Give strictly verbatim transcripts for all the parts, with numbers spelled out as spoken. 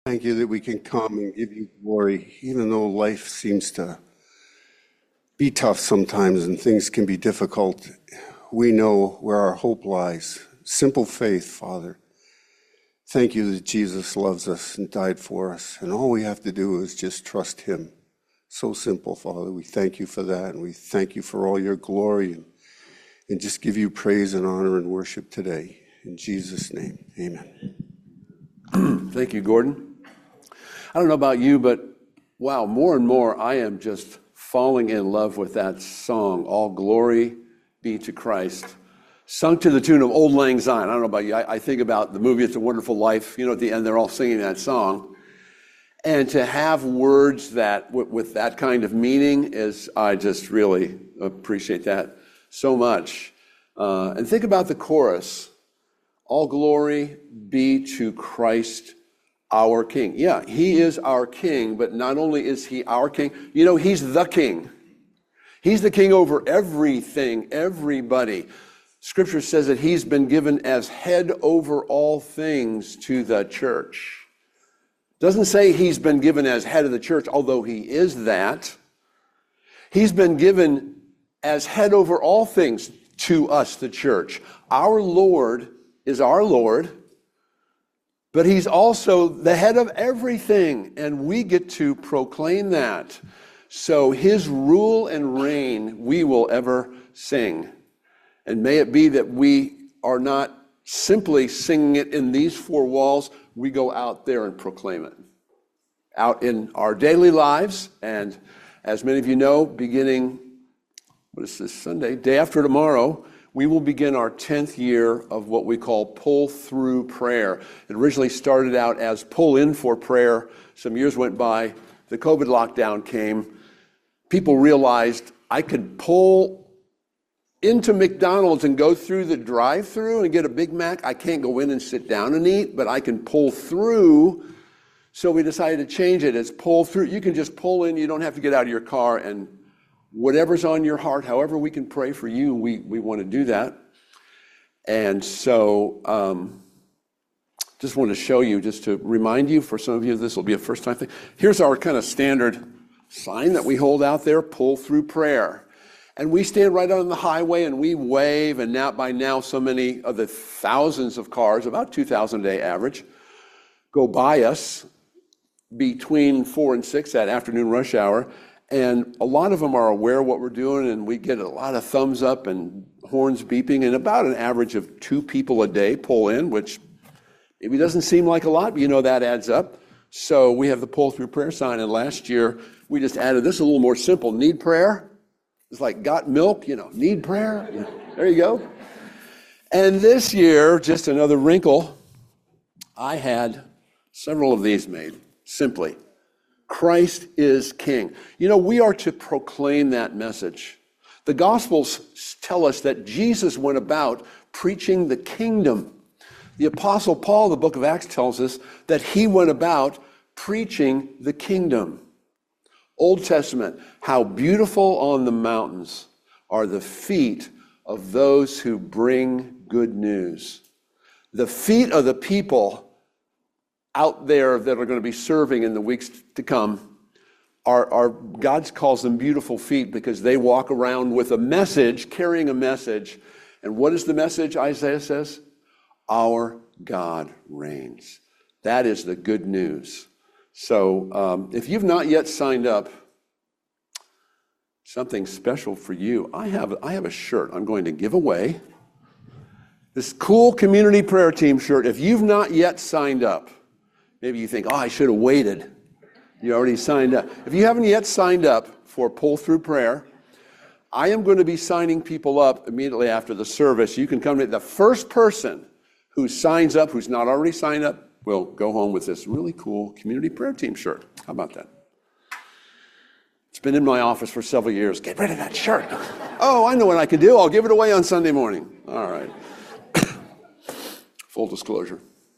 Thank you that we can come and give you glory, even though life seems to be tough sometimes and things can be difficult. We know where our hope lies. Simple faith, Father. Thank you that Jesus loves us and died for us, and all we have to do is just trust him. So simple, Father. We thank you for that, and we thank you for all your glory, and, and just give you praise and honor and worship today. In Jesus' name, amen. Thank you, Gordon. I don't know about you, but wow, more and more I am just falling in love with that song, All Glory Be to Christ, sung to the tune of Auld Lang Syne. I don't know about you. I, I think about the movie It's a Wonderful Life. You know, at the end, they're all singing that song. And to have words that w- with that kind of meaning is, I just really appreciate that so much. Uh, and think about the chorus, All glory be to Christ our King. Yeah, he is our King, but not only is he our King, you know, he's the King. He's the King over everything, everybody. Scripture says that he's been given as head over all things to the church. Doesn't say he's been given as head of the church, although he is that. He's been given as head over all things to us, the church. Our Lord is our Lord, but he's also the head of everything, and we get to proclaim that. So his rule and reign we will ever sing. And may it be that we are not simply singing it in these four walls, we go out there and proclaim it. Out in our daily lives, and as many of you know, beginning, what is this, Sunday, day after tomorrow, we will begin our tenth year of what we call pull-through prayer. It originally started out as pull-in for prayer. Some years went by, the COVID lockdown came. People realized I could pull into McDonald's and go through the drive-through and get a Big Mac. I can't go in and sit down and eat, but I can pull through. So we decided to change it. It's pull through. You can just pull in. You don't have to get out of your car, and whatever's on your heart, however we can pray for you, we, we want to do that. And so um, just want to show you, just to remind you, for some of you, this will be a first time thing. Here's our kind of standard sign that we hold out there, pull through prayer. And we stand right on the highway and we wave, and now by now so many of the thousands of cars, about two thousand a day average, go by us between four and six, that afternoon rush hour. And a lot of them are aware of what we're doing, and we get a lot of thumbs up and horns beeping, and about an average of two people a day pull in, which maybe doesn't seem like a lot, but you know that adds up. So we have the pull-through prayer sign, and last year we just added this a little more simple. Need prayer? It's like got milk, you know, need prayer? There you go. And this year, just another wrinkle, I had several of these made, simply. Christ is King. You know, we are to proclaim that message. The Gospels tell us that Jesus went about preaching the kingdom. The Apostle Paul, the book of Acts, tells us that he went about preaching the kingdom. Old Testament, how beautiful on the mountains are the feet of those who bring good news. The feet of the people out there that are going to be serving in the weeks to come are, are God calls them beautiful feet because they walk around with a message, carrying a message. And what is the message, Isaiah says? Our God reigns. That is the good news. So um, if you've not yet signed up, something special for you. I have, I have a shirt I'm going to give away. This cool community prayer team shirt. If you've not yet signed up, maybe you think, oh, I should have waited. You already signed up. If you haven't yet signed up for Pull Through Prayer, I am going to be signing people up immediately after the service. You can come to the first person who signs up, who's not already signed up, will go home with this really cool community prayer team shirt. How about that? It's been in my office for several years. Get rid of that shirt. Oh, I know what I can do. I'll give it away on Sunday morning. All right. Full disclosure.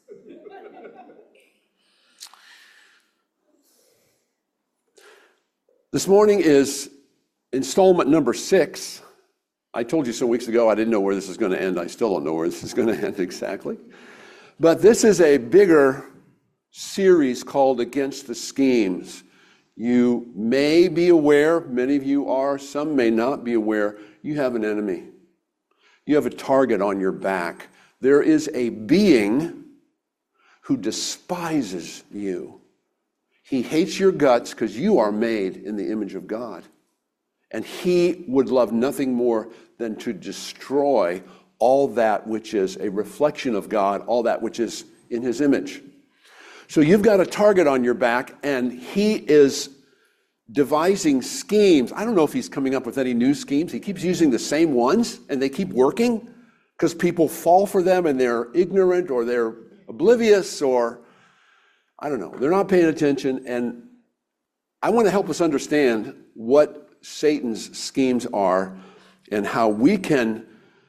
This morning is installment number six. I told you some weeks ago I didn't know where this is going to end. I still don't know where this is going to end exactly. But this is a bigger series called Against the Schemes. You may be aware, many of you are, some may not be aware, you have an enemy. You have a target on your back. There is a being who despises you. He hates your guts because you are made in the image of God. And he would love nothing more than to destroy all that which is a reflection of God, all that which is in his image. So you've got a target on your back, and he is devising schemes. I don't know if he's coming up with any new schemes. He keeps using the same ones, and they keep working because people fall for them, and they're ignorant, or they're oblivious, or I don't know. They're not paying attention, and I want to help us understand what Satan's schemes are and how we can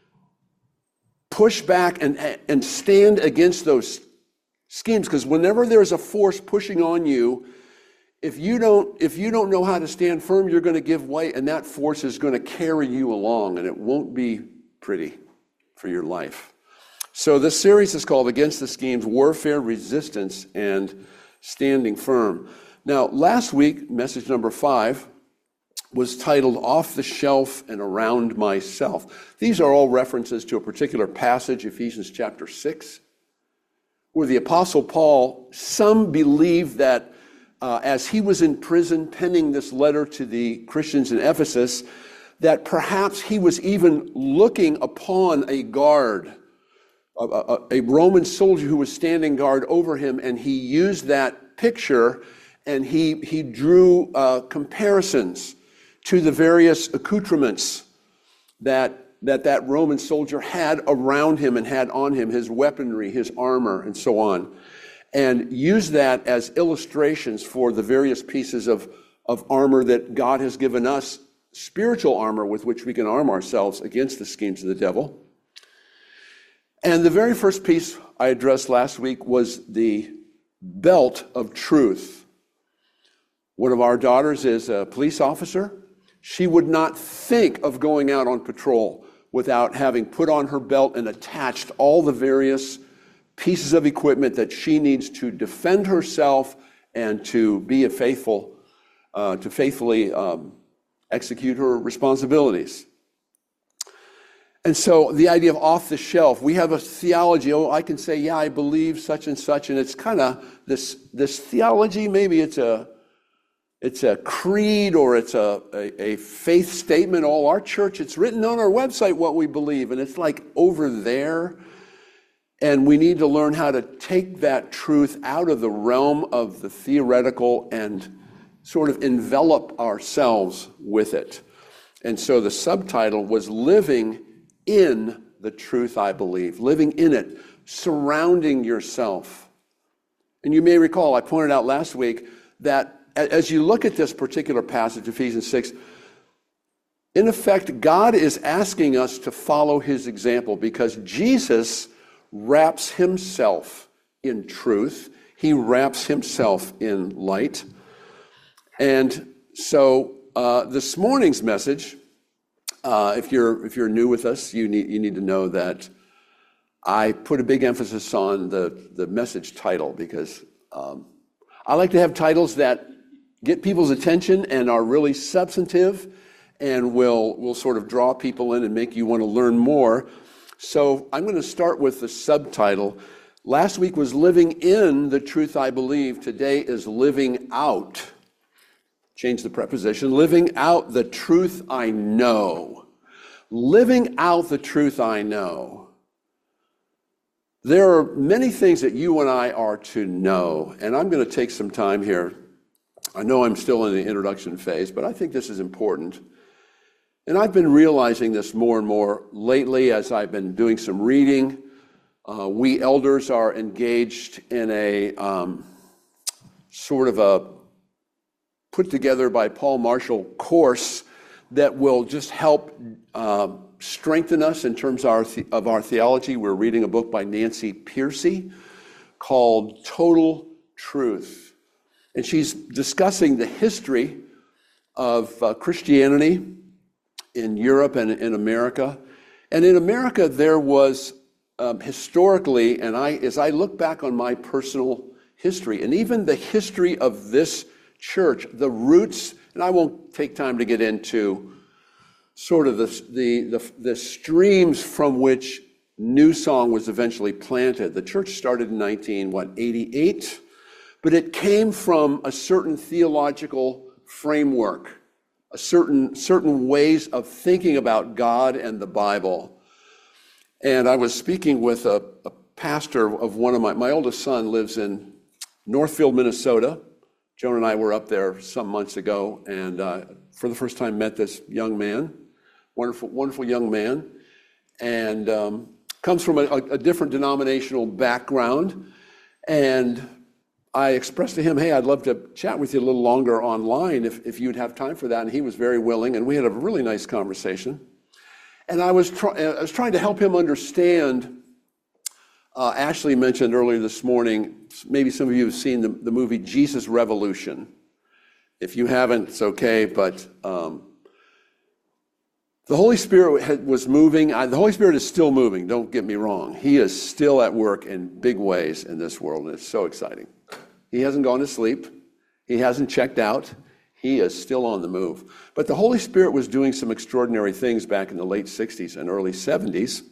push back and, and stand against those schemes. Because whenever there's a force pushing on you, if you don't if you don't know how to stand firm, you're going to give way, and that force is going to carry you along, and it won't be pretty for your life. So this series is called Against the Schemes, Warfare, Resistance, and Standing Firm. Now, last week, message number five was titled Off the Shelf and Around Myself. These are all references to a particular passage, Ephesians chapter six, where the Apostle Paul, some believe that uh, as he was in prison penning this letter to the Christians in Ephesus, that perhaps he was even looking upon a guard, a, a, a Roman soldier who was standing guard over him, and he used that picture and he, he drew uh, comparisons to the various accoutrements that that that Roman soldier had around him and had on him, his weaponry, his armor, and so on, and use that as illustrations for the various pieces of, of armor that God has given us, spiritual armor with which we can arm ourselves against the schemes of the devil. And the very first piece I addressed last week was the belt of truth. One of our daughters is a police officer. She would not think of going out on patrol without having put on her belt and attached all the various pieces of equipment that she needs to defend herself and to be a faithful, uh, to faithfully um, execute her responsibilities. And so the idea of off the shelf, we have a theology. Oh, I can say, yeah, I believe such and such, and it's kind of this this theology. Maybe it's a It's a creed, or it's a, a, a faith statement. All our church, it's written on our website what we believe, and it's like over there. And we need to learn how to take that truth out of the realm of the theoretical and sort of envelop ourselves with it. And so the subtitle was Living in the Truth I Believe, living in it, surrounding yourself. And you may recall, I pointed out last week that as you look at this particular passage, Ephesians six, in effect, God is asking us to follow his example because Jesus wraps himself in truth. He wraps himself in light. And so uh, this morning's message, uh, if you're if you're new with us, you need you need to know that I put a big emphasis on the, the message title because um, I like to have titles that get people's attention and are really substantive and will will sort of draw people in and make you want to learn more. So I'm going to start with the subtitle. Last week was Living in the Truth I Believe. Today is Living Out. Change the preposition. Living out the truth I know. Living out the truth I know. There are many things that you and I are to know, and I'm going to take some time here. I know I'm still in the introduction phase, but I think this is important. And I've been realizing this more and more lately as I've been doing some reading. Uh, we elders are engaged in a um, sort of a put together by Paul Marshall course that will just help uh, strengthen us in terms of our, the- of our theology. We're reading a book by Nancy Pearcey called Total Truth. And she's discussing the history of uh, Christianity in Europe and in America. And in America, there was um, historically, and I, as I look back on my personal history, and even the history of this church, the roots, and I won't take time to get into sort of the, the, the, the streams from which New Song was eventually planted. The church started in nineteen, what, eighty-eight? But it came from a certain theological framework, a certain, certain ways of thinking about God and the Bible. And I was speaking with a, a pastor of one of my, my oldest son lives in Northfield, Minnesota. Joan and I were up there some months ago, and uh, for the first time met this young man, wonderful, wonderful young man, and um, comes from a, a different denominational background. And I expressed to him, hey, I'd love to chat with you a little longer online if, if you'd have time for that. And he was very willing, and we had a really nice conversation. And I was, try- I was trying to help him understand. Uh, Ashley mentioned earlier this morning, maybe some of you have seen the, the movie Jesus Revolution. If you haven't, it's okay, but um, the Holy Spirit had, was moving. I, the Holy Spirit is still moving, don't get me wrong. He is still at work in big ways in this world, and it's so exciting. He hasn't gone to sleep. He hasn't checked out. He is still on the move. But the Holy Spirit was doing some extraordinary things back in the late sixties and early seventies.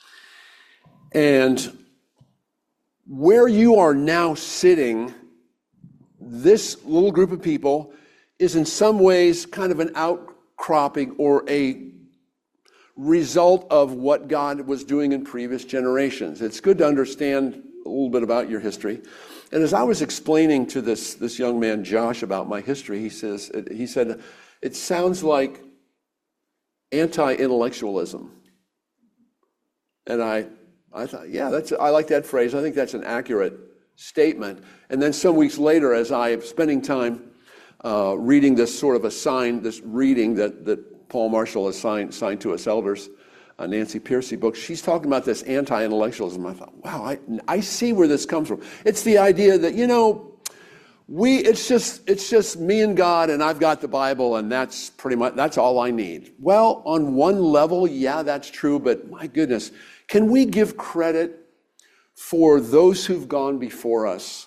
And where you are now sitting, this little group of people is in some ways kind of an outcropping or a result of what God was doing in previous generations. It's good to understand a little bit about your history. And as I was explaining to this, this young man, Josh, about my history, he says, he said, it sounds like anti-intellectualism. And I I thought, yeah, that's, I like that phrase. I think that's an accurate statement. And then some weeks later, as I am spending time uh, reading this sort of a sign, this reading that, that Paul Marshall has signed, signed to us elders, a Nancy Piercy book, she's talking about this anti-intellectualism. I thought, wow, I, I see where this comes from. It's the idea that, you know, we, it's just, it's just me and God, and I've got the Bible, and that's pretty much, that's all I need. Well, on one level, yeah, that's true, but my goodness, can we give credit for those who've gone before us?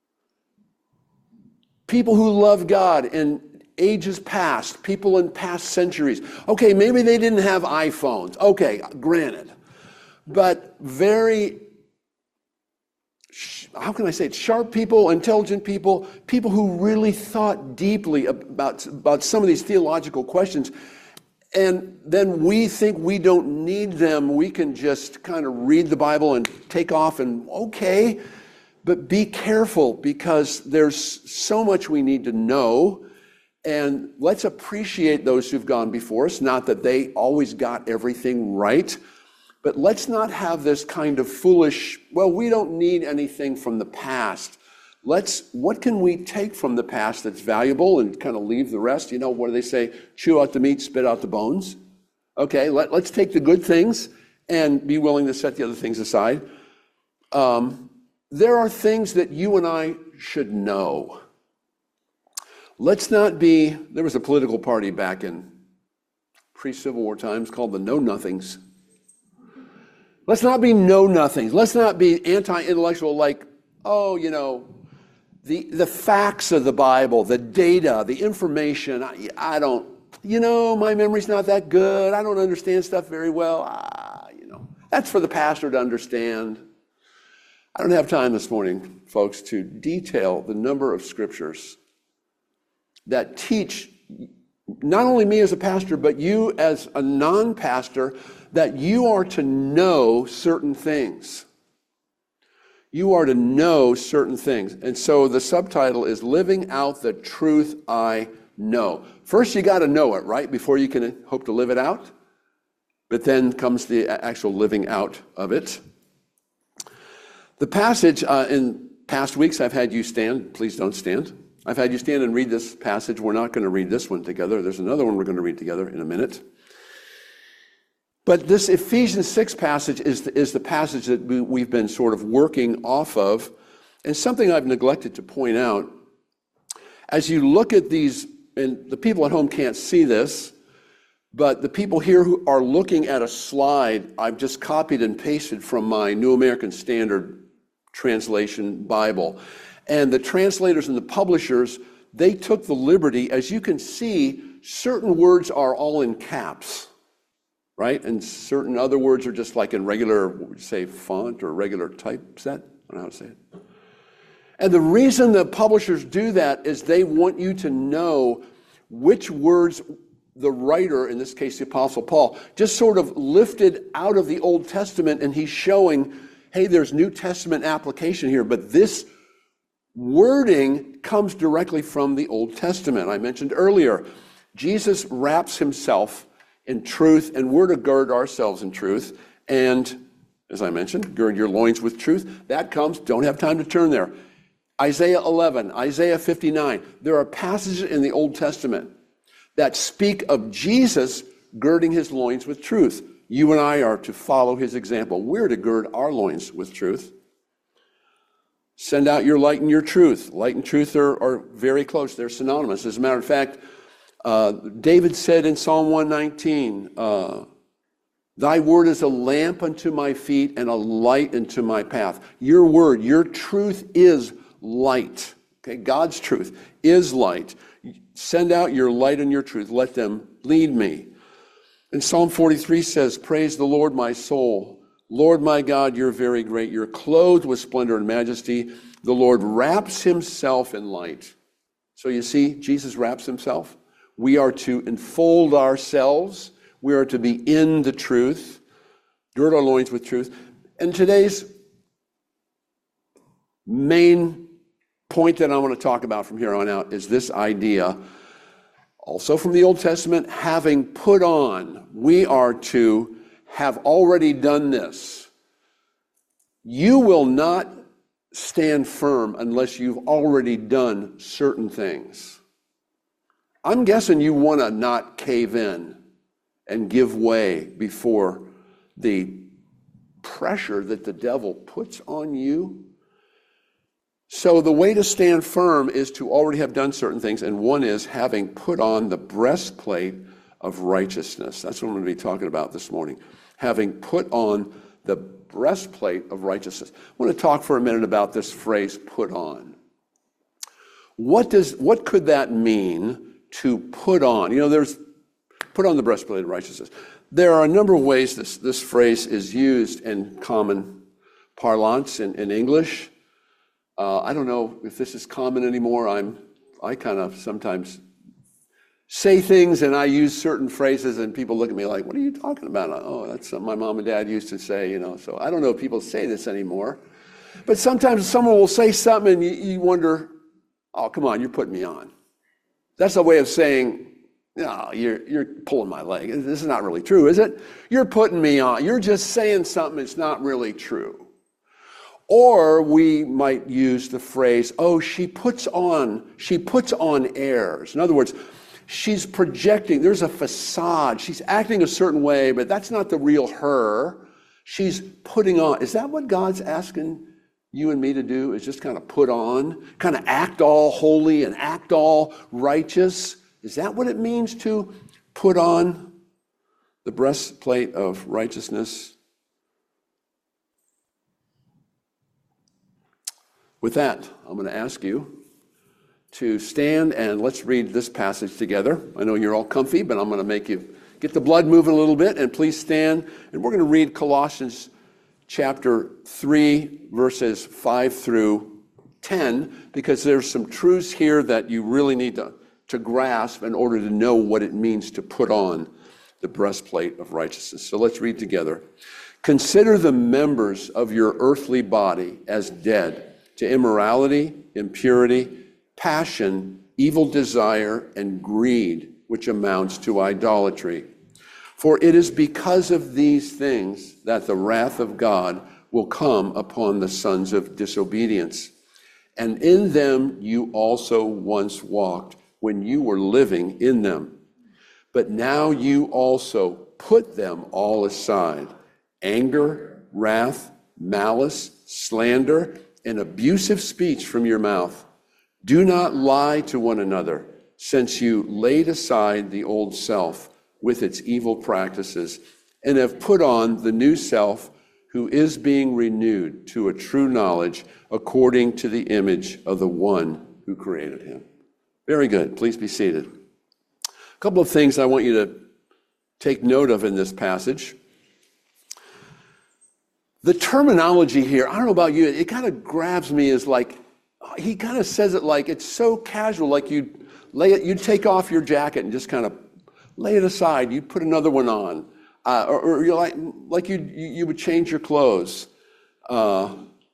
People who love God in ages past, people in past centuries. Okay, maybe they didn't have iPhones. Okay, granted. But very, how can I say it, sharp people, intelligent people, people who really thought deeply about, about some of these theological questions. And then we think we don't need them. We can just kind of read the Bible and take off and okay, but be careful because there's so much we need to know. And let's appreciate those who've gone before us. Not that they always got everything right, but let's not have this kind of foolish, well, we don't need anything from the past. Let's, what can we take from the past that's valuable and kind of leave the rest? You know, what do they say? Chew out the meat, spit out the bones. Okay, let, let's take the good things and be willing to set the other things aside. Um, there are things that you and I should know. Let's not be, there was a political party back in pre-Civil War times called the Know-Nothings. Let's not be know-nothings. Let's not be anti-intellectual like, oh, you know, The, the facts of the Bible, the data, the information, I, I don't, you know, my memory's not that good. I don't understand stuff very well. Ah, you know, that's for the pastor to understand. I don't have time this morning, folks, to detail the number of scriptures that teach not only me as a pastor, but you as a non-pastor, that you are to know certain things. You are to know certain things. And so the subtitle is Living Out the Truth I Know. First, you got to know it, right? Before you can hope to live it out. But then comes the actual living out of it. The passage, uh, in past weeks, I've had you stand. Please don't stand. I've had you stand and read this passage. We're not going to read this one together. There's another one we're going to read together in a minute. But this Ephesians six passage is the, is the passage that we, we've been sort of working off of. And something I've neglected to point out, as you look at these, and the people at home can't see this, but the people here who are looking at a slide, I've just copied and pasted from my New American Standard Translation Bible. And the translators and the publishers, they took the liberty, as you can see, certain words are all in caps, right? And certain other words are just like in regular, what would you say, font or regular typeset? I don't know how to say it. And the reason the publishers do that is they want you to know which words the writer, in this case the Apostle Paul, just sort of lifted out of the Old Testament, and he's showing, hey, there's New Testament application here, but this wording comes directly from the Old Testament. I mentioned earlier, Jesus wraps himself in truth, and we're to gird ourselves in truth. And as I mentioned, gird your loins with truth. That comes, don't have time to turn there. Isaiah eleven, Isaiah fifty-nine. There are passages in the Old Testament that speak of Jesus girding his loins with truth. You and I are to follow his example. We're to gird our loins with truth. Send out your light and your truth. Light and truth are, are very close. They're synonymous. As a matter of fact, uh, David said in Psalm one nineteen, uh, thy word is a lamp unto my feet and a light unto my path. Your word, your truth is light. Okay, God's truth is light. Send out your light and your truth. Let them lead me. And Psalm forty-three says, praise the Lord, my soul. Lord, my God, you're very great. You're clothed with splendor and majesty. The Lord wraps himself in light. So you see, Jesus wraps himself. We are to enfold ourselves. We are to be in the truth, gird our loins with truth. And today's main point that I want to talk about from here on out is this idea, also from the Old Testament, having put on. We are to have already done this. You will not stand firm unless you've already done certain things. I'm guessing you want to not cave in and give way before the pressure that the devil puts on you. So the way to stand firm is to already have done certain things, and one is having put on the breastplate of righteousness. That's what I'm going to be talking about this morning. Having put on the breastplate of righteousness. I want to talk for a minute about this phrase, put on. What does, what could that mean to put on? You know, there's put on the breastplate of righteousness. There are a number of ways this, this phrase is used in common parlance in, in English. Uh, I don't know if this is common anymore. I'm, I kind of sometimes say things and I use certain phrases and people look at me like, what are you talking about? Oh, that's something my mom and dad used to say, you know. So I don't know if people say this anymore. But sometimes someone will say something and you, you wonder, oh, come on, you're putting me on. That's a way of saying, no, you're, you're pulling my leg. This is not really true, is it? You're putting me on. You're just saying something that's not really true. Or we might use the phrase, oh, she puts on, she puts on airs. In other words, she's projecting, there's a facade. She's acting a certain way, but that's not the real her. She's putting on. Is that what God's asking you and me to do, is just kind of put on, kind of act all holy and act all righteous? Is that what it means to put on the breastplate of righteousness? With that, I'm going to ask you to stand and let's read this passage together. I know you're all comfy, but I'm going to make you get the blood moving a little bit, and please stand. And we're going to read Colossians chapter three, verses five through ten, because there's some truths here that you really need to, to grasp in order to know what it means to put on the breastplate of righteousness. So let's read together. Consider the members of your earthly body as dead to immorality, impurity, passion, evil desire, and greed, which amounts to idolatry. For it is because of these things that the wrath of God will come upon the sons of disobedience. And in them you also once walked when you were living in them. But now you also put them all aside: anger, wrath, malice, slander, and abusive speech from your mouth. Do not lie to one another, since you laid aside the old self with its evil practices, and have put on the new self, who is being renewed to a true knowledge according to the image of the one who created him. Very good. Please be seated. A couple of things I want you to take note of in this passage. The terminology here, I don't know about you, it kind of grabs me as like, he kind of says it like it's so casual, like you'd lay it, you'd take off your jacket and just kind of lay it aside. You'd put another one on, uh, or, or you're like like you you would change your clothes. Uh,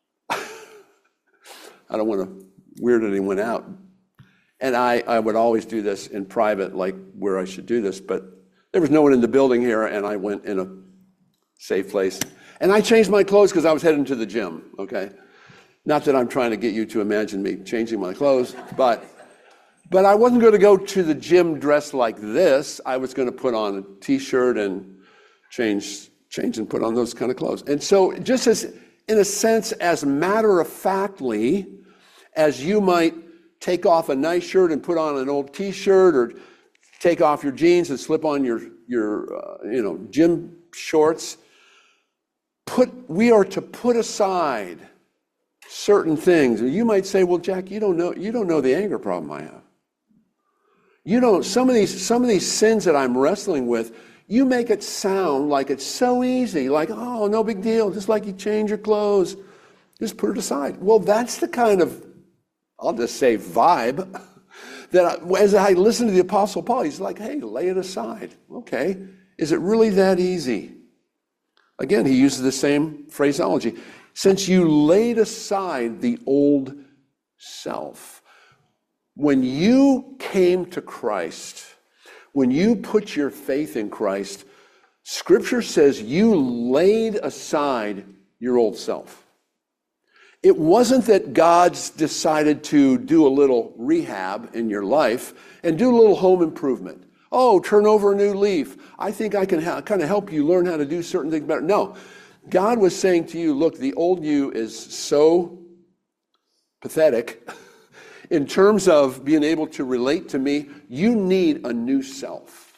I don't want to weird anyone out, and I I would always do this in private, like where I should do this, but there was no one in the building here, and I went in a safe place, and I changed my clothes because I was heading to the gym. Okay. Not that I'm trying to get you to imagine me changing my clothes, but but I wasn't going to go to the gym dressed like this. I was going to put on a t-shirt and change change and put on those kind of clothes. And so just as, in a sense, as matter-of-factly as you might take off a nice shirt and put on an old t-shirt, or take off your jeans and slip on your, your uh, you know, gym shorts, put we are to put aside certain things. You might say, well, Jack, you don't know, you don't know the anger problem I have. You don't, some of these, some of these sins that I'm wrestling with, you make it sound like it's so easy, like, oh, no big deal, just like you change your clothes, just put it aside. Well, that's the kind of, I'll just say vibe, that I, as I listen to the Apostle Paul, he's like, hey, lay it aside. Okay, is it really that easy? Again, he uses the same phraseology. Since you laid aside the old self, when you came to Christ, when you put your faith in Christ, Scripture says you laid aside your old self. It wasn't that God's decided to do a little rehab in your life and do a little home improvement. Oh, turn over a new leaf. I think I can ha- kind of help you learn how to do certain things better. No. God was saying to you, look, the old you is so pathetic in terms of being able to relate to me. You need a new self.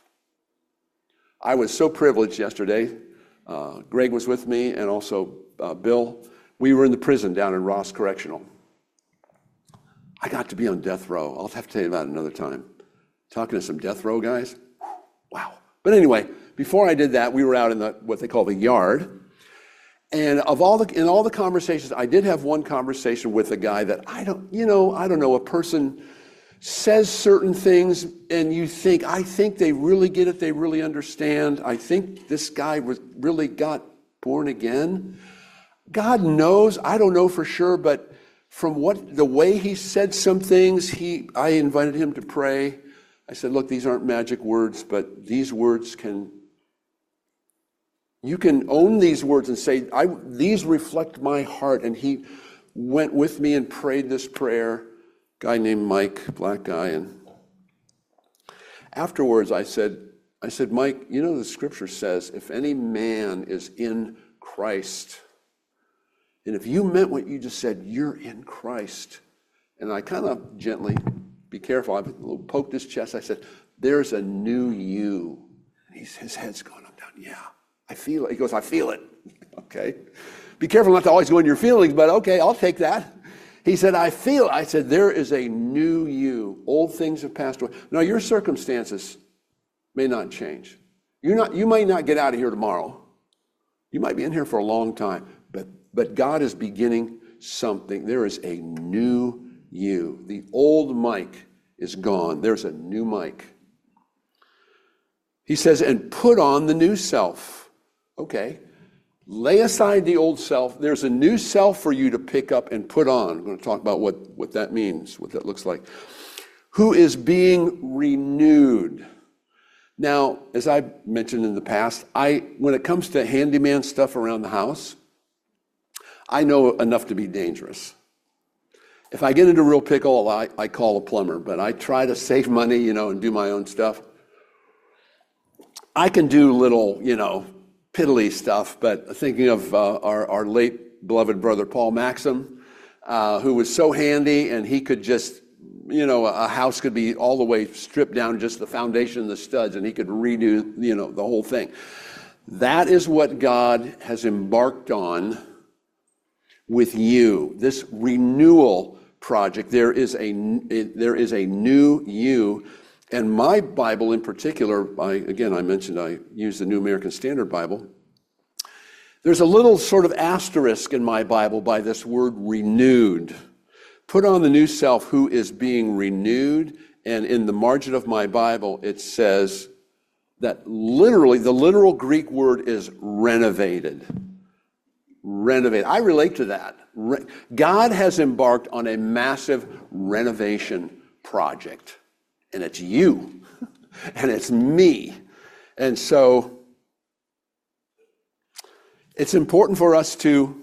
I was so privileged yesterday. Uh, Greg was with me, and also uh, Bill. We were in the prison down in Ross Correctional. I got to be on death row. I'll have to tell you about it another time. Talking to some death row guys. Wow. But anyway, before I did that, we were out in the what they call the yard. And of all the, in all the conversations, I did have one conversation with a guy that I don't, you know, I don't know, a person says certain things and you think, I think they really get it, they really understand. I think this guy was really got born again. God knows, I don't know for sure, but from what, the way he said some things, he, I invited him to pray. I said, look, these aren't magic words, but these words can, you can own these words and say, I, these reflect my heart. And he went with me and prayed this prayer, guy named Mike, black guy. And afterwards I said, I said, Mike, you know, the scripture says, if any man is in Christ, and if you meant what you just said, you're in Christ. And I kind of gently, be careful, I poked his chest. I said, there's a new you. And he's, his head's going up, down. Yeah. I feel it. He goes, I feel it. Okay. Be careful not to always go in your feelings, but okay, I'll take that. He said, I feel it. I said, there is a new you. Old things have passed away. Now, your circumstances may not change. You're not, you might not get out of here tomorrow. You might be in here for a long time, but, but God is beginning something. There is a new you. The old Mike is gone. There's a new Mike. He says, and put on the new self. Okay, lay aside the old self. There's a new self for you to pick up and put on. I'm going to talk about what, what that means, what that looks like. Who is being renewed. Now, as I mentioned in the past, I when it comes to handyman stuff around the house, I know enough to be dangerous. If I get into a real pickle, I, I call a plumber, but I try to save money, you know, and do my own stuff. I can do little, you know, piddly stuff, but thinking of uh, our, our late beloved brother, Paul Maxim, uh, who was so handy, and he could just, you know, a house could be all the way stripped down, just the foundation and the studs, and he could redo, you know, the whole thing. That is what God has embarked on with you, this renewal project. There is a, there is a new you. And my Bible in particular, I, again, I mentioned I use the New American Standard Bible. There's a little sort of asterisk in my Bible by this word renewed. Put on the new self who is being renewed. And in the margin of my Bible, it says that literally, the literal Greek word is renovated. Renovated. I relate to that. Re- God has embarked on a massive renovation project. And it's you. And it's me. And so it's important for us to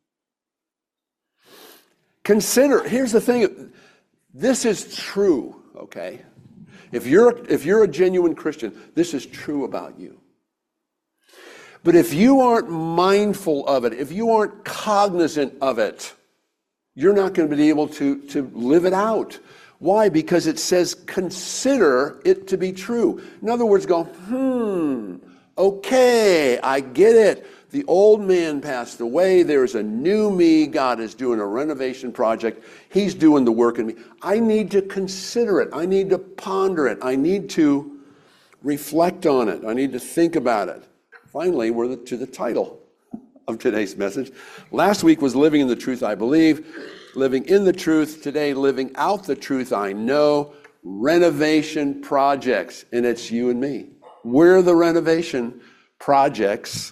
consider. Here's the thing. This is true, okay? If you're, if you're a genuine Christian, this is true about you. But if you aren't mindful of it, if you aren't cognizant of it, you're not going to be able to, to live it out. Why? Because it says consider it to be true. In other words, go, hmm, okay, I get it. The old man passed away. There's a new me. God is doing a renovation project. He's doing the work in me. I need to consider it. I need to ponder it. I need to reflect on it. I need to think about it. Finally, we're the, to the title of today's message. Last week was Living in the Truth I Believe. Living in the truth. Today, living out the truth I know. Renovation projects. And it's you and me. We're the renovation projects.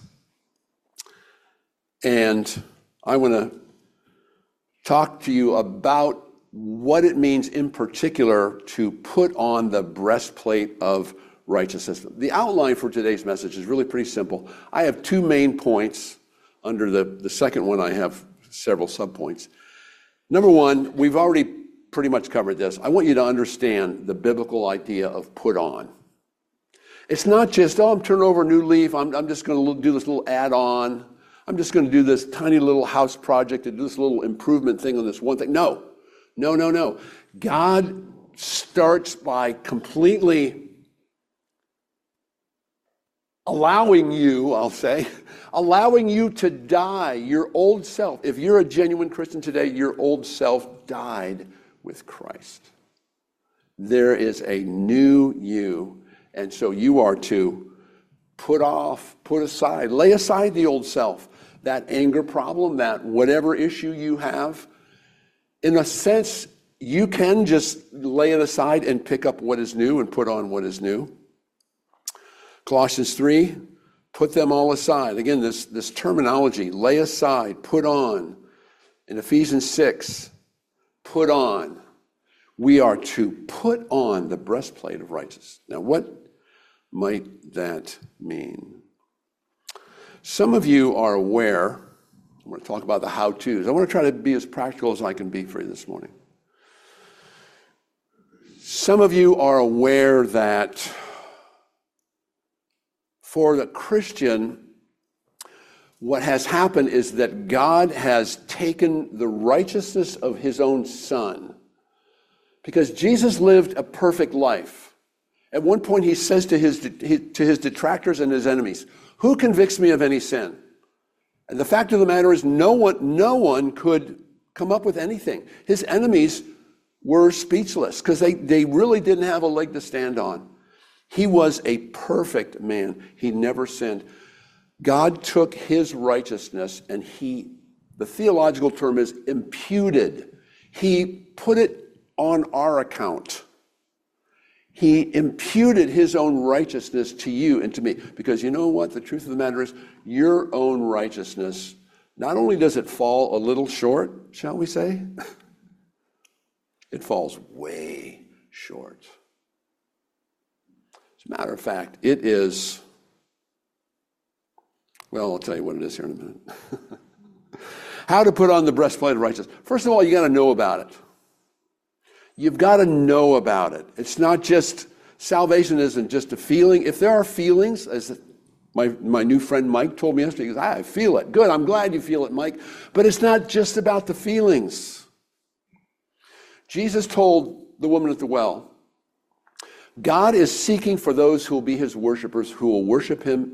And I want to talk to you about what it means in particular to put on the breastplate of righteousness. The outline for today's message is really pretty simple. I have two main points. Under the, the second one, I have several subpoints. Number one, we've already pretty much covered this. I want you to understand the biblical idea of put on. It's not just, oh, I'm turning over a new leaf. I'm, I'm just going to do this little add-on. I'm just going to do this tiny little house project and do this little improvement thing on this one thing. No, no, no, no. God starts by completely allowing you, I'll say, allowing you to die, your old self. If you're a genuine Christian today, your old self died with Christ. There is a new you, and so you are to put off, put aside, lay aside the old self. That anger problem, that whatever issue you have, in a sense, you can just lay it aside and pick up what is new and put on what is new. Colossians three, put them all aside. Again, this, this terminology, lay aside, put on. In Ephesians six, put on. We are to put on the breastplate of righteousness. Now, what might that mean? Some of you are aware, I'm going to talk about the how-tos. I want to try to be as practical as I can be for you this morning. Some of you are aware that for the Christian, what has happened is that God has taken the righteousness of his own Son. Because Jesus lived a perfect life. At one point he says to his, to his detractors and his enemies, who convicts me of any sin? And the fact of the matter is no one, no one could come up with anything. His enemies were speechless because they, they really didn't have a leg to stand on. He was a perfect man. He never sinned. God took his righteousness and he, the theological term is imputed. He put it on our account. He imputed his own righteousness to you and to me. Because you know what? The truth of the matter is, your own righteousness, not only does it fall a little short, shall we say, it falls way short. As a matter of fact, it is, well, I'll tell you what it is here in a minute. How to put on the breastplate of righteousness. First of all, you got to know about it. You've got to know about it. It's not just, salvation isn't just a feeling. If there are feelings, as my, my new friend Mike told me yesterday, he goes, I feel it. Good, I'm glad you feel it, Mike. But it's not just about the feelings. Jesus told the woman at the well, God is seeking for those who will be his worshipers, who will worship him in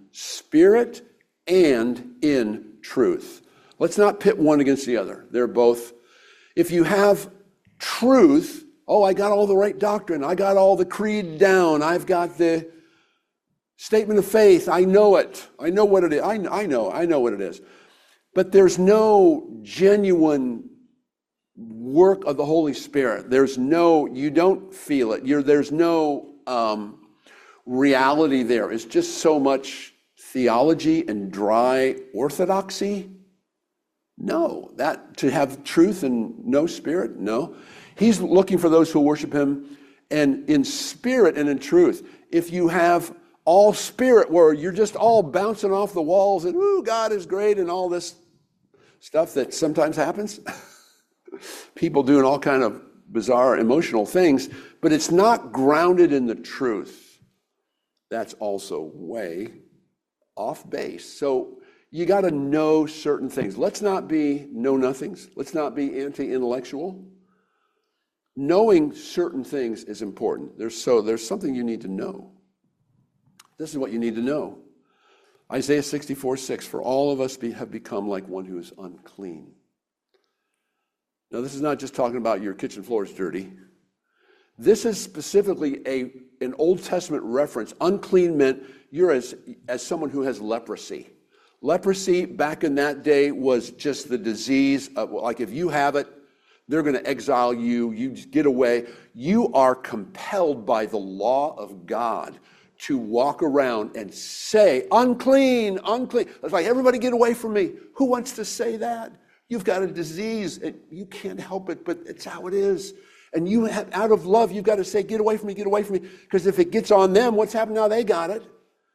spirit and in truth. Let's not pit one against the other. They're both. If you have truth, oh, I got all the right doctrine, I got all the creed down, I've got the statement of faith, I know it, I know what it is, I, I know, I know what it is. But there's no genuine work of the Holy Spirit. There's no, you don't feel it. You're, there's no um, reality there. It's just so much theology and dry orthodoxy. No, that to have truth and no spirit, no. He's looking for those who worship him and in spirit and in truth. If you have all spirit where you're just all bouncing off the walls and, ooh, God is great and all this stuff that sometimes happens, people doing all kind of bizarre emotional things, but it's not grounded in the truth. That's also way off base. So you got to know certain things. Let's not be know-nothings. Let's not be anti-intellectual. Knowing certain things is important. There's so there's something you need to know. This is what you need to know. Isaiah sixty-four six, for all of us be, have become like one who is unclean. Now, this is not just talking about your kitchen floor is dirty. This is specifically a, an Old Testament reference. Unclean meant you're as, as someone who has leprosy. Leprosy back in that day was just the disease of, like if you have it, they're going to exile you, you get away. You are compelled by the law of God to walk around and say, unclean, unclean. It's like, everybody get away from me. Who wants to say that? You've got a disease and you can't help it, but it's how it is. And you have, out of love, you've got to say, get away from me, get away from me. Because if it gets on them, what's happened now? They got it.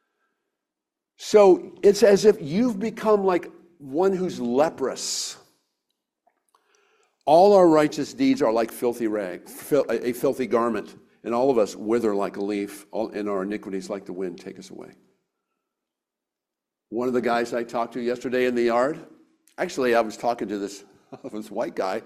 So it's as if you've become like one who's leprous. All our righteous deeds are like filthy rag, a filthy garment, and all of us wither like a leaf, and our iniquities like the wind take us away. One of the guys I talked to yesterday in the yard, actually I was talking to this, this white guy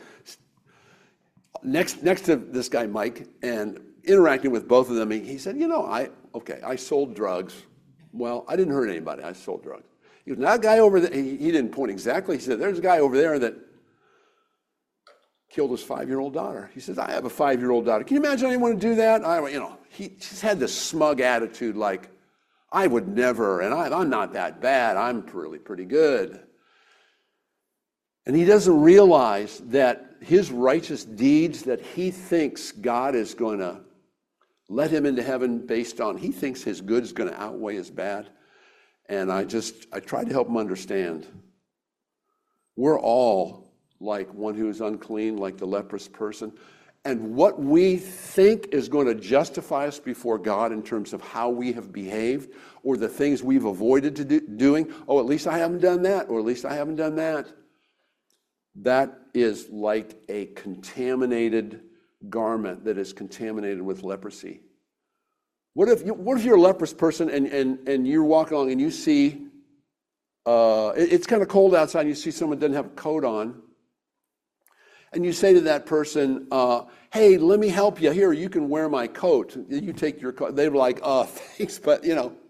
next next to this guy Mike, and interacting with both of them. He, he said, you know, I okay, I sold drugs. Well, I didn't hurt anybody. I sold drugs. He goes, now that guy over there, he, he didn't point exactly. He said, there's a guy over there that killed his five-year-old daughter. He says, I have a five-year-old daughter. Can you imagine anyone to do that? I, you know, he just had this smug attitude like, I would never, and I, I'm not that bad. I'm really pretty good. And he doesn't realize that his righteous deeds that he thinks God is going to let him into heaven based on, he thinks his good is going to outweigh his bad. And I just, I tried to help him understand. We're all like one who is unclean, like the leprous person. And what we think is going to justify us before God in terms of how we have behaved or the things we've avoided to do, doing, oh, at least I haven't done that, or at least I haven't done that. That is like a contaminated garment that is contaminated with leprosy. What if you, what if you're a leprous person and, and, and you're walking along and you see, uh, it, it's kind of cold outside and you see someone doesn't have a coat on, and you say to that person, uh, hey, let me help you. Here, you can wear my coat. You take your coat. They're like, oh, thanks, but you know.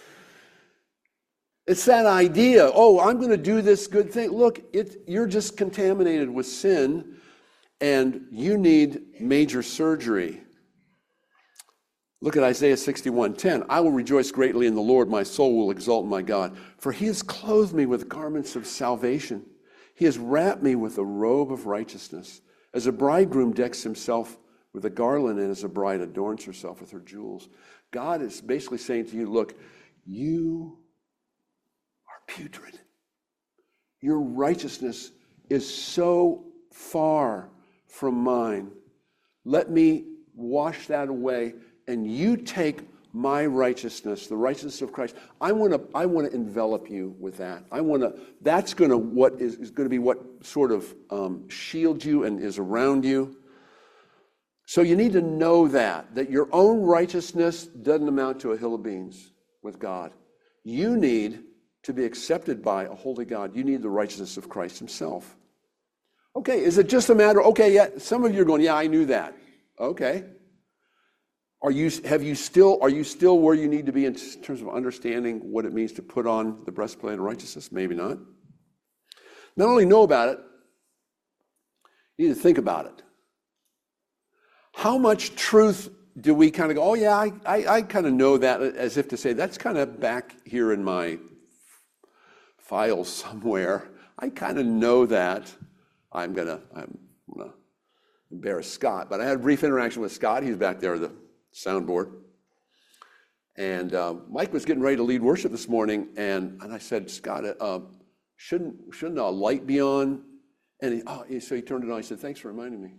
It's that idea, oh, I'm going to do this good thing. Look, it, you're just contaminated with sin, and you need major surgery. Look at Isaiah sixty-one ten. I will rejoice greatly in the Lord. My soul will exult in my God. For he has clothed me with garments of salvation. He has wrapped me with a robe of righteousness. As a bridegroom decks himself with a garland, and as a bride adorns herself with her jewels. God is basically saying to you, look, you putrid. Your righteousness is so far from mine. Let me wash that away, and you take my righteousness, the righteousness of Christ. I want to I want to envelop you with that. I want to that's going to what is, is going to be what sort of um, shields you and is around you. So you need to know that that your own righteousness doesn't amount to a hill of beans with God. You need to be accepted by a holy God. You need the righteousness of Christ himself. Okay, is it just a matter, okay, yeah, some of you are going, yeah, I knew that. Okay. Are you, have you still, are you still where you need to be in terms of understanding what it means to put on the breastplate of righteousness? Maybe not. Not only know about it, you need to think about it. How much truth do we kind of go, oh yeah, I, I, I kind of know that, as if to say, that's kind of back here in my files somewhere. I kind of know that. I'm gonna, I'm gonna embarrass Scott, but I had a brief interaction with Scott. He's back there at the soundboard. And uh, Mike was getting ready to lead worship this morning, and, and I said, Scott, uh, shouldn't, shouldn't a light be on? And he, oh, he, so he turned it on. He said, thanks for reminding me.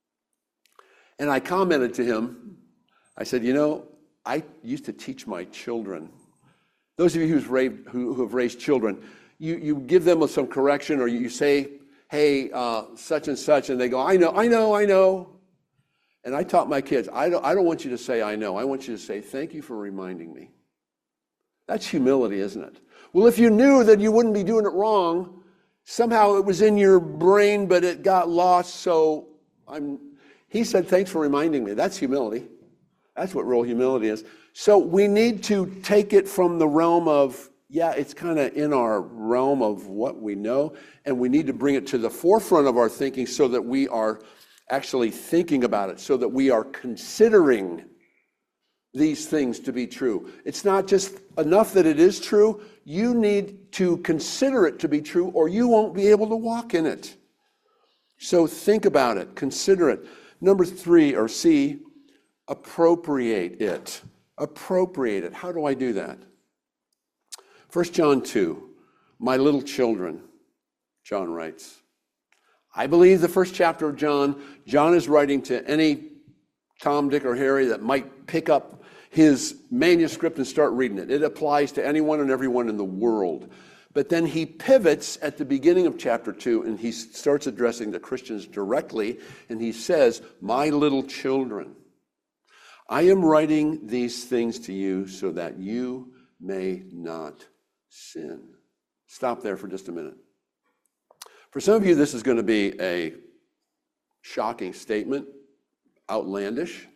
And I commented to him, I said, you know, I used to teach my children. Those of you who's raised, who, who have raised children, you, you give them some correction, or you say, hey, uh, such and such, and they go, I know, I know, I know. And I taught my kids, I don't, I don't want you to say, I know. I want you to say, thank you for reminding me. That's humility, isn't it? Well, if you knew that you wouldn't be doing it wrong, somehow it was in your brain, but it got lost, so I'm, he said, thanks for reminding me. That's humility. That's what real humility is. So we need to take it from the realm of, yeah, it's kind of in our realm of what we know, and we need to bring it to the forefront of our thinking so that we are actually thinking about it, so that we are considering these things to be true. It's not just enough that it is true. You need to consider it to be true, or you won't be able to walk in it. So think about it, consider it. Number three, or C, appropriate it. Appropriate it. How do I do that? First John two, my little children, John writes. I believe the first chapter of John, John is writing to any Tom, Dick, or Harry that might pick up his manuscript and start reading it. It applies to anyone and everyone in the world. But then he pivots at the beginning of chapter two, and he starts addressing the Christians directly, and he says, my little children, I am writing these things to you so that you may not sin. Stop there for just a minute. For some of you, this is going to be a shocking statement, outlandish,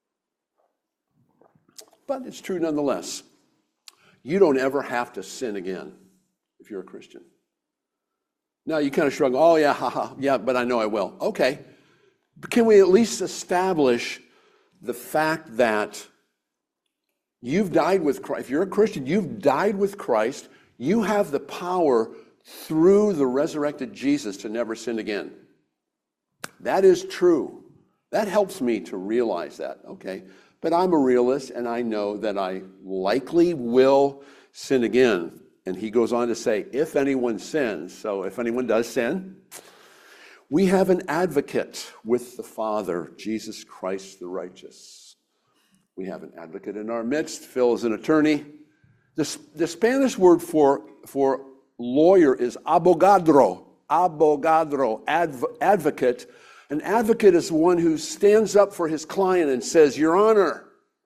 but it's true nonetheless. You don't ever have to sin again if you're a Christian. Now, you kind of shrug, oh yeah, haha, yeah, but I know I will. Okay, but can we at least establish the fact that you've died with Christ? If you're a Christian, you've died with Christ. You have the power through the resurrected Jesus to never sin again. That is true. That helps me to realize that, okay? But I'm a realist, and I know that I likely will sin again. And he goes on to say, if anyone sins, so if anyone does sin, we have an advocate with the Father, Jesus Christ the righteous. We have an advocate in our midst. Phil is an attorney. The, the Spanish word for, for lawyer is abogadro, abogadro, adv, advocate. An advocate is one who stands up for his client and says, Your Honor,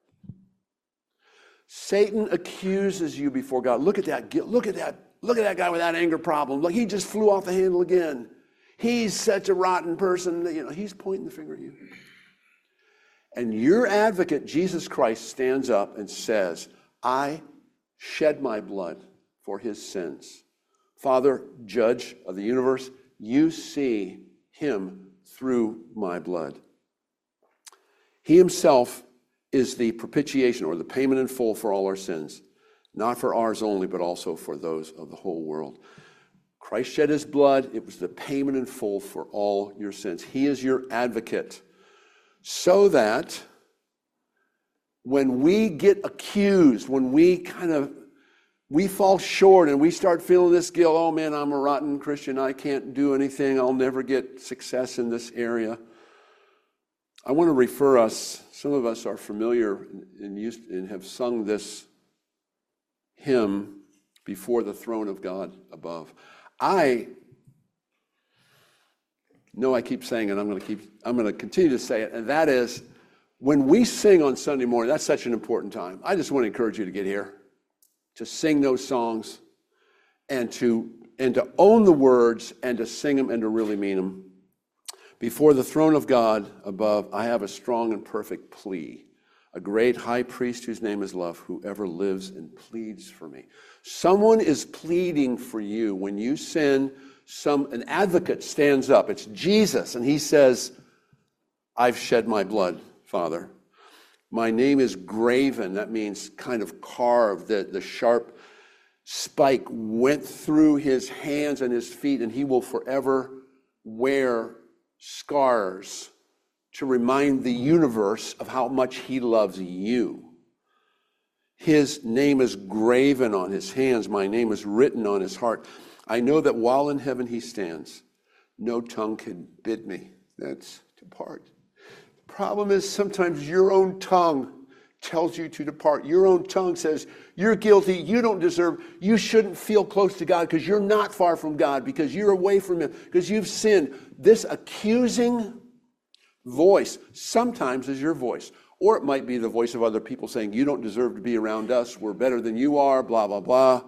Satan accuses you before God. Look at that, look at that, look at that guy with that anger problem. Look, he just flew off the handle again. He's such a rotten person. You know, he's pointing the finger at you. And your advocate, Jesus Christ, stands up and says, I shed my blood for his sins. Father, judge of the universe, you see him through my blood. He himself is the propitiation, or the payment in full for all our sins, not for ours only, but also for those of the whole world. Christ shed his blood. It was the payment in full for all your sins. He is your advocate, so that when we get accused, when we kind of we fall short and we start feeling this guilt, oh man, I'm a rotten Christian, I can't do anything, I'll never get success in this area. I want to refer us, some of us are familiar and, used, and have sung this hymn, Before the Throne of God Above. I know I keep saying it, I'm going to keep, I'm going to continue to say it, and that is, when we sing on Sunday morning, that's such an important time. I just want to encourage you to get here, to sing those songs, and to and to own the words, and to sing them, and to really mean them. Before the throne of God above, I have a strong and perfect plea. a great high priest whose name is love, who ever lives and pleads for me. Someone is pleading for you. When you sin, some an advocate stands up. It's Jesus, and he says, I've shed my blood, Father. My name is graven. That means kind of carved. The, the sharp spike went through his hands and his feet, and he will forever wear scars to remind the universe of how much he loves you. His name is graven on his hands. My name is written on his heart. I know that while in heaven he stands, no tongue can bid me. That's depart. The problem is sometimes your own tongue tells you to depart. Your own tongue says, you're guilty, you don't deserve, you shouldn't feel close to God because you're not far from God, because you're away from him, because you've sinned. This accusing voice sometimes is your voice. Or it might be the voice of other people saying, you don't deserve to be around us, we're better than you are, blah, blah, blah.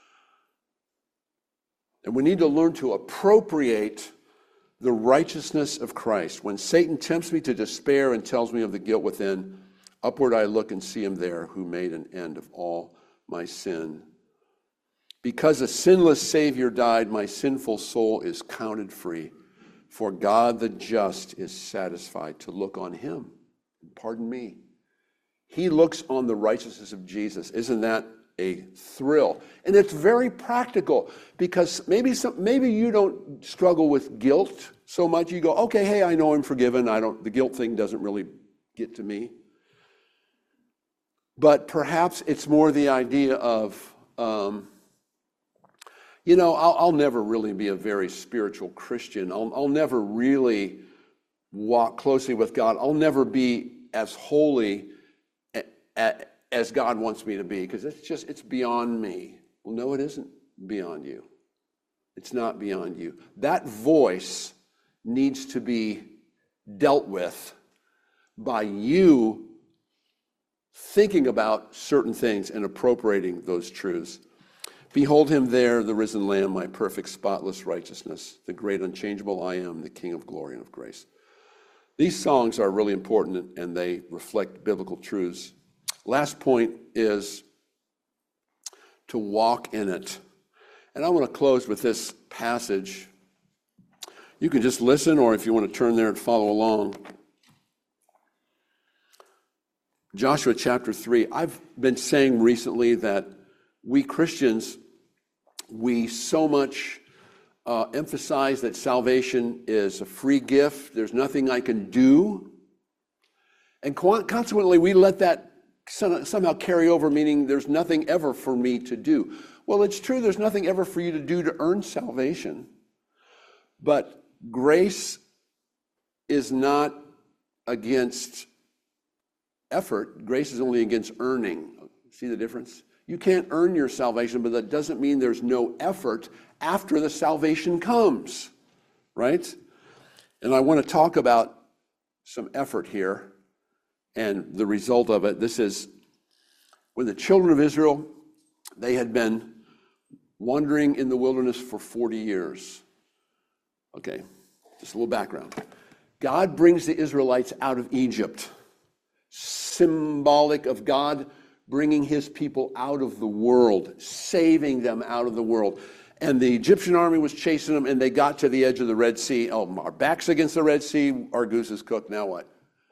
And we need to learn to appropriate the righteousness of Christ. When Satan tempts me to despair and tells me of the guilt within, upward I look and see him there who made an end of all my sin. Because a sinless Savior died, my sinful soul is counted free. For God the just is satisfied to look on him. Pardon me. He looks on the righteousness of Jesus. Isn't that a thrill? And it's very practical, because maybe some, maybe you don't struggle with guilt so much. You go, okay, hey, I know I'm forgiven. I don't. The guilt thing doesn't really get to me. But perhaps it's more the idea of, um, you know, I'll, I'll never really be a very spiritual Christian. I'll, I'll never really walk closely with God. I'll never be as holy a, a, as God wants me to be, because it's just, it's beyond me. Well, no, it isn't beyond you. It's not beyond you. That voice needs to be dealt with by you thinking about certain things and appropriating those truths. Behold him there, the risen Lamb, my perfect, spotless righteousness, the great unchangeable I am, the King of glory and of grace. These songs are really important, and they reflect biblical truths. Last point is to walk in it. And I want to close with this passage. You can just listen, or if you want to turn there and follow along. Joshua chapter three. I've been saying recently that we Christians, we so much uh, emphasize that salvation is a free gift. There's nothing I can do. And consequently, we let that somehow carry over, meaning there's nothing ever for me to do. Well, it's true, there's nothing ever for you to do to earn salvation. But grace is not against effort. Grace is only against earning. See the difference? You can't earn your salvation, but that doesn't mean there's no effort after the salvation comes, right? And I want to talk about some effort here and the result of it. This is when the children of Israel, they had been wandering in the wilderness for forty years. Okay, just a little background. God brings the Israelites out of Egypt, symbolic of God bringing his people out of the world, saving them out of the world. And the Egyptian army was chasing them, and they got to the edge of the Red Sea. Oh, our back's against the Red Sea, our goose is cooked, now what?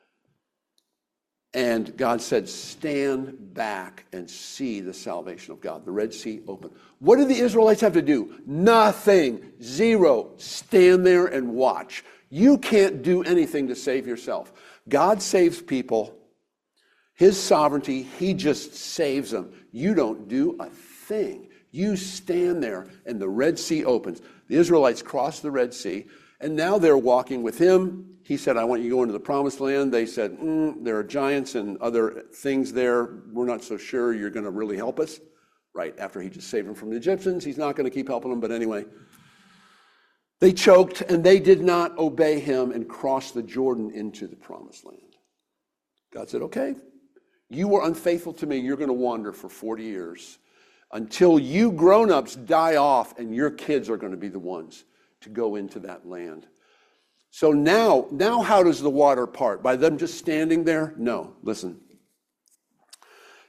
And God said, stand back and see the salvation of God. The Red Sea opened. What did the Israelites have to do? Nothing. Zero. Stand there and watch. You can't do anything to save yourself. God saves people. His sovereignty, he just saves them. You don't do a thing. You stand there and the Red Sea opens. The Israelites cross the Red Sea, and now they're walking with him. He said, I want you to go into the promised land. They said, mm, there are giants and other things there. We're not so sure you're going to really help us. Right, after he just saved them from the Egyptians, he's not going to keep helping them, but anyway. They choked, and they did not obey him and cross the Jordan into the promised land. God said, okay, you were unfaithful to me. You're going to wander for forty years until you grown-ups die off, and your kids are going to be the ones to go into that land. So now, now how does the water part? By them just standing there? No, listen.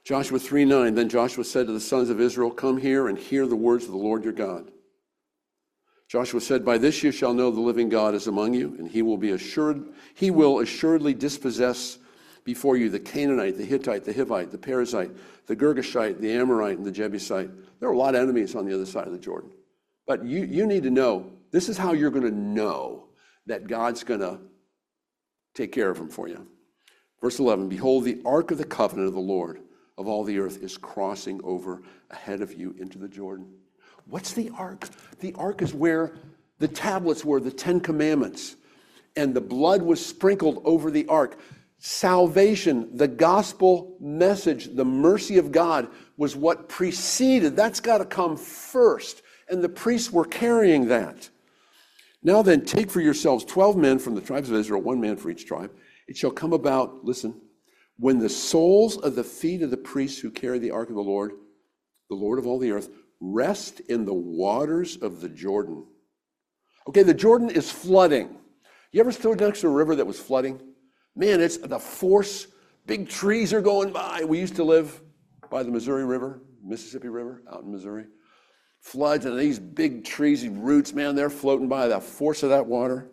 Joshua three nine, then Joshua said to the sons of Israel, come here and hear the words of the Lord your God. Joshua said, by this you shall know the living God is among you, and he will be assured, he will assuredly dispossess before you the Canaanite, the Hittite, the Hivite, the Perizzite, the Girgashite, the Amorite, and the Jebusite. There are a lot of enemies on the other side of the Jordan. But you, you need to know, this is how you're going to know that God's going to take care of them for you. Verse eleven, behold, the ark of the covenant of the Lord of all the earth is crossing over ahead of you into the Jordan. What's the ark? The ark is where the tablets were, the Ten Commandments, and the blood was sprinkled over the ark. Salvation, the gospel message, the mercy of God was what preceded. That's got to come first. And the priests were carrying that. Now then, take for yourselves twelve men from the tribes of Israel, one man for each tribe. It shall come about, listen, when the soles of the feet of the priests who carry the ark of the Lord, the Lord of all the earth, rest in the waters of the Jordan. Okay, the Jordan is flooding. You ever stood next to a river that was flooding? Man, it's the force. Big trees are going by. We used to live by the Missouri River, Mississippi River, out in Missouri. Floods and these big trees, these roots, man, they're floating by, the force of that water.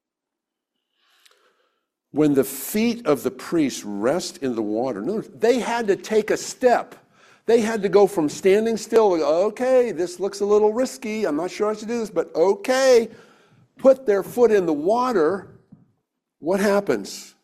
When the feet of the priests rest in the water, notice, they had to take a step. They had to go from standing still, okay, this looks a little risky, I'm not sure I should do this, but okay, put their foot in the water. What happens?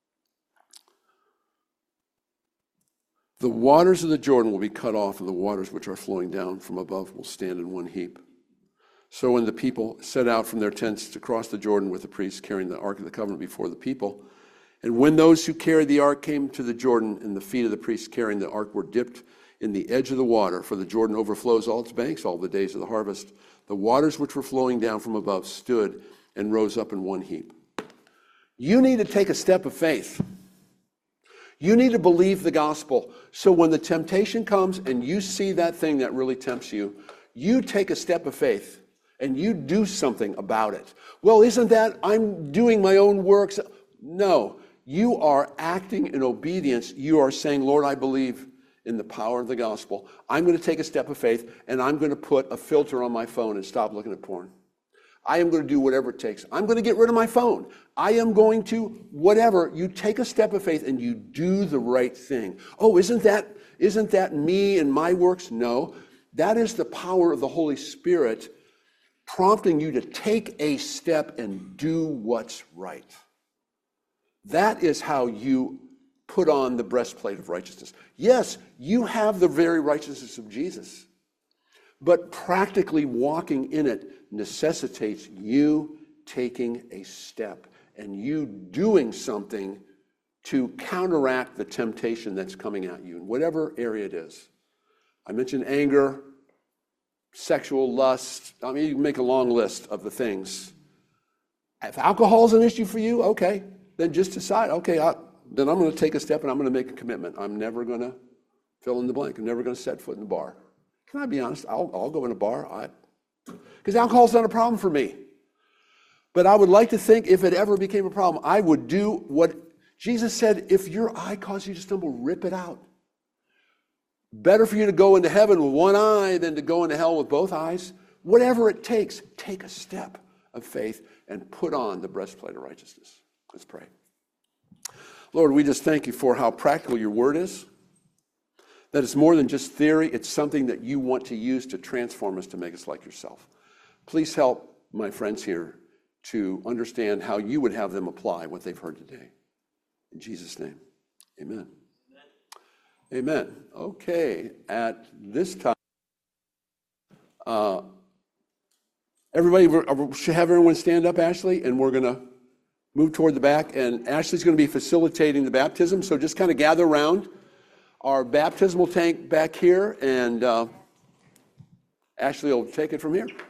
The waters of the Jordan will be cut off, and the waters which are flowing down from above will stand in one heap. So when the people set out from their tents to cross the Jordan with the priests carrying the Ark of the Covenant before the people, and when those who carried the ark came to the Jordan, and the feet of the priests carrying the ark were dipped in the edge of the water, for the Jordan overflows all its banks all the days of the harvest, the waters which were flowing down from above stood and rose up in one heap. You need to take a step of faith. You need to believe the gospel. So when the temptation comes and you see that thing that really tempts you, you take a step of faith and you do something about it. Well, isn't that I'm doing my own works? No, you are acting in obedience. You are saying, Lord, I believe in the power of the gospel. I'm going to take a step of faith and I'm going to put a filter on my phone and stop looking at porn. I am going to do whatever it takes. I'm going to get rid of my phone. I am going to whatever. You take a step of faith and you do the right thing. Oh, isn't that, isn't that me and my works? No, that is the power of the Holy Spirit prompting you to take a step and do what's right. That is how you put on the breastplate of righteousness. Yes, you have the very righteousness of Jesus, but practically walking in it necessitates you taking a step and you doing something to counteract the temptation that's coming at you in whatever area it is. I mentioned anger, sexual lust. I mean, you can make a long list of the things. If alcohol is an issue for you, okay, then just decide, okay, I, then I'm going to take a step and I'm going to make a commitment. I'm never going to fill in the blank. I'm never going to set foot in the bar. Can I be honest? I'll, I'll go in a bar. I, because alcohol's not a problem for me. But I would like to think if it ever became a problem, I would do what Jesus said, if your eye causes you to stumble, rip it out. Better for you to go into heaven with one eye than to go into hell with both eyes. Whatever it takes, take a step of faith and put on the breastplate of righteousness. Let's pray. Lord, we just thank you for how practical your word is. That it's more than just theory, it's something that you want to use to transform us to make us like yourself. Please help my friends here to understand how you would have them apply what they've heard today. In Jesus' name, amen. Amen. Amen. Okay, at this time, uh, everybody should have everyone stand up, Ashley, and we're going to move toward the back, and Ashley's going to be facilitating the baptism, so just kind of gather around our baptismal tank back here, and uh, Ashley will take it from here.